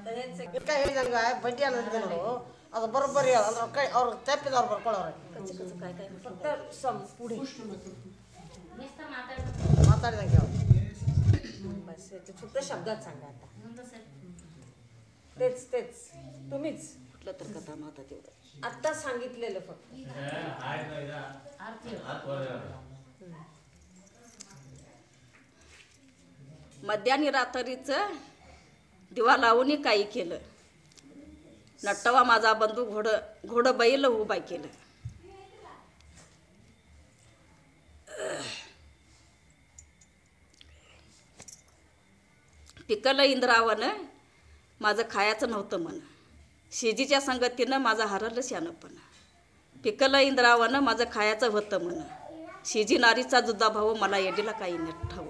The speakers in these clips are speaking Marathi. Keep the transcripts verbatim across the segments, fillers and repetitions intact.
ಕೈ ಹೇಳಿದಂಗ ಬಡ್ಡಿ ಅನ್ನೋದು ನೋಡು ಅದು ಬರೋಬ್ಬರಿ ಅಂದ್ರೆ ಕೈ ಅವ್ರು ತಪ್ಪಿದವ್ರು ಬರ್ಕೊಳ್ಳೋರು पुढे माताडिದಂಗೆ बस फक्त शब्दात सांगा आता तेच तेच तुम्हीच कुठलं तर कथा माता तेवढं आत्ता सांगितलेलं फक्त मध्यानी रात्रीचं दिवा लावून काही केलं नट्टवा माझा बंधू घोड घोड बैल उभा केलं पिकलं इंद्रावन माझं खायचं नव्हतं मन शेजीच्या संगतीनं माझं हरलं शानपण पिकलं इंद्रावन माझं खायचं होतं मन शेजी नारीचा जुद्दा भाऊ मला येडीला काही नठाव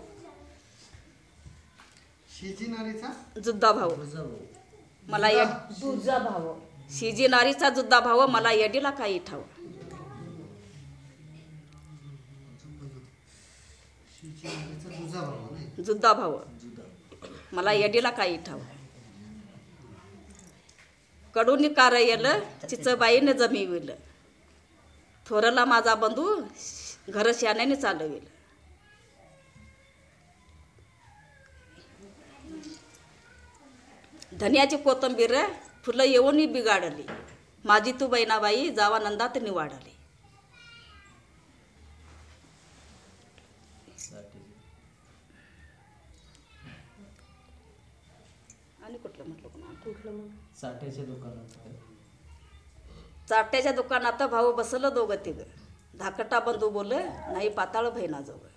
शेजी नारीचा जुद्दा भाऊ मला येड तुझा भाव शेजी नारीचा जुद्दा भाऊ मला येडीला काही ठाव शेजी नारीचा तुझा भाऊ नाही जुद्दा भाऊ मला येडीला काही ठाव कडून कार येलं चिचबाईने जमिविलं थोरला माझा बंधू घर शाण्याने चालविल धन्याची कोथंबीर फुलं येऊन बिगाडली माझी तू बहिणाबाई जावा नंदात निवाडली आणि कुठलं म्हटलं कोणा कुठलं मग चाट्याच्या दुकानात चाट्याच्या दुकानात भाऊ बसलं दोघं तिघ धाकटा बंधू बोल नाही पाताळ बहिणा जवळ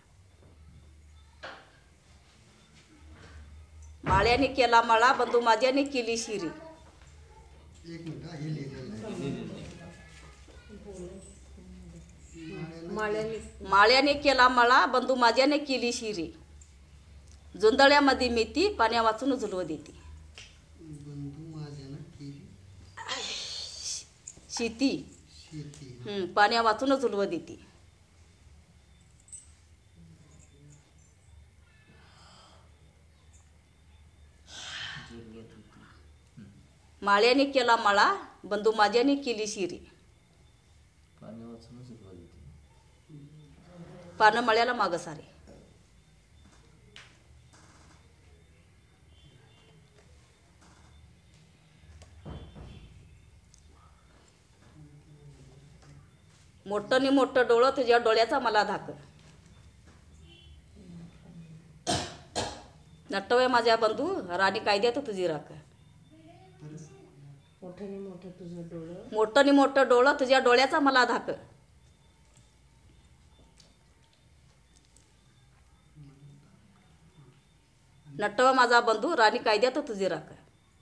माळ्याने केला मळा बंधू माझ्याने केली शिरी एक मिनिट हे लिहिलेलं माळ्याने माळ्याने केला मळा बंधू माझ्याने केली शिरी जोंधळ्यामध्ये मेथी पाण्या वाचून झुलव देती बंधू माझ्यानं केली शेती शेती हम्म पाण्या वाचून झुलव देती माळ्याने केला मळा बंधू माझ्याने केली शिरी पाणी वाचूनच उभा देते पानं मळ्याला माग सारे मोठं नि मोठं डोळं तुझ्या डोळ्याचा मला धाक नटवे माझ्या बंधू राणी कायद्यात तुझी राख मोठ्याने मोठं तुझं डोळं मोठं नि मोठं डोळं तुझ्या डोळ्याचा मला धाक नटवा माझा बंधू राणी कायद्यात तुझी राख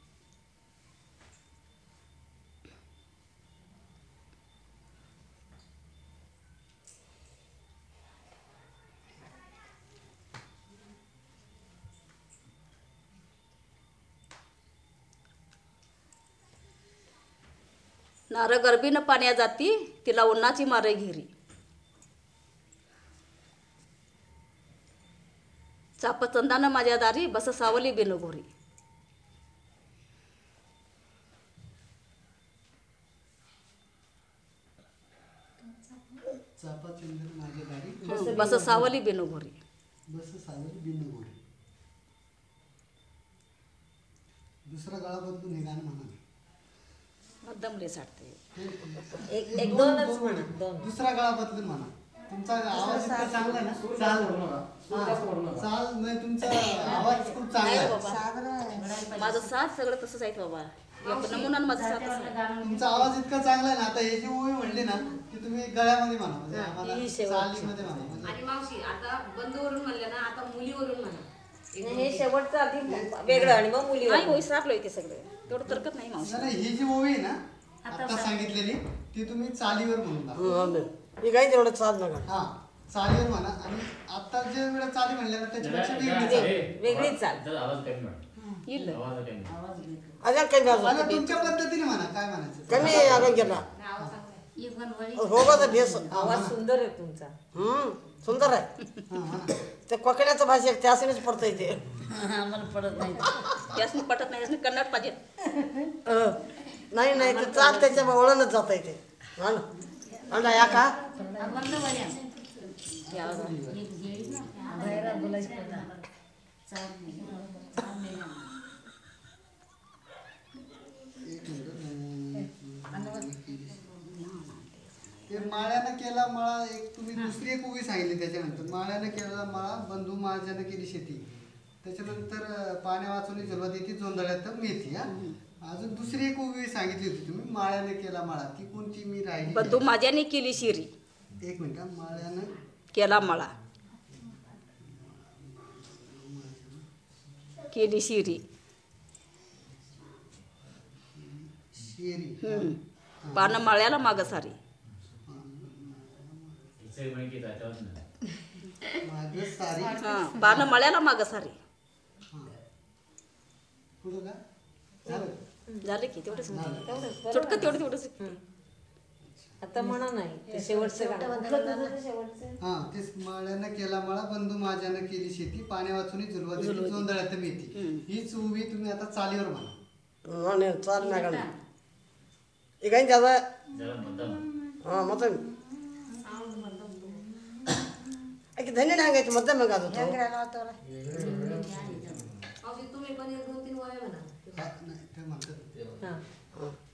नार गरबीनं पाण्या जाती तिला उन्हाची मारे घिरी चापचंदानं माझ्या दारी बस सावली बिनघोरी चापा चंदन माझ्या दारी बस सावली बिनघोरी बस सावली बिन गोरी दुसरा गळा बदलून हे गाणं म्हणा दमले साठते एक एक दोनच म्हणा दोन दुसरा गळा बदलून म्हणा तुमचा आवाज इतका चांगला आहे ना चाल हा, चाल नाही तुमचा आवाज खूप चांगला आहे साधारण माझं साथ सगळं तसंच आहे बाबा एक नमुना माझं साथ असं आहे. तुमचा आवाज इतका चांगला आहे ना आता हे जी ओवी म्हणली ना ती तुम्ही गळ्यामध्ये म्हणा म्हणजे आम्हाला ही शेवटची. चालीमध्ये म्हणा म्हणजे आणि मावशी आता बंधूवरून म्हणलं ना आता मुलीवरून म्हणा हे शेवटचं आधी वेगळं आणि मग मुली नाही होई सापलं इथे सगळं तेवढं तरकत नाही मावशी नाही, नाही, ही जी ओवी आहे ना आता सांगितलेली ती तुम्ही चालीवर म्हणून दाखवा. मी काही तेवढं चाल नका हा चालीवर म्हणा आणि आता जे वेळा चाली म्हणल्या ना त्याच्यापेक्षा वेगळी चाल. वेगळीच चाल आवाज कमी म्हण येईल आवाज कमी अजून कमी आता अजून तुमच्या पद्धतीने म्हणा काय म्हणायचं कमी अजून केला हो का तर भेस आवाज सुंदर आहे तुमचा हम्म सुंदर आहे हा, म्हणा. ते कोकणाचं भाषा आहे, त्यासनीच पडतंय ते आम्हाला पडत नाही यासनी पटत नाही यासनी कन्नड पाहिजे अं, नाही नाही ते चाल त्याच्या वळणच जात आहे ते हा ना अंडा या का बाहेर बोलायचं पडतं. ते माळ्यानं केला मळा एक तुम्ही दुसरी एक उभी सांगितली त्याच्यानंतर माळ्यानं केला मळा बंधू महाजनं केली शेती त्याच्यानंतर अं, पाण्या वाचवणी जलवा देती जोंधळ्यात मेथी हा अजून दुसरी एक उभी सांगितली होती तुम्ही माळ्याने केला मळा ती कोणती मी राहिली बंधू माझ्याने केली शिरी एक मिनिट हा. माळ्यानं केला मळा केली शिरी शेरी हम्म. पानं मळ्याला मागं सारी माझं सारी हां पानं मळ्याला मागं सारी पुढं का झालं झालं की तेवढंच चुटकं तेवढं तेवढंच आता म्हणा नाही ते शेवटचं गाणं. हा तेच माळ्यानं केला मळा बंधू माझ्यानं केली शेती पाण्या वाचून जुलवा दिली जोंधळ्यात मेथी हीच उभी तुम्ही आता चालीवर म्हणा नाही चाल ना का ಈಗ ಹೆಂಗೆ ಅದ ಹಾಂ ಮತ್ತೆ ಆಕೆ ಧನ್ಯನ ಹಂಗೈತಿ ಮತ್ತೆ ಮಗ ಅದು मावशी, तुम्ही पण एक दोन तीन वाया म्हणा हा, नाही ते म्हणतात हा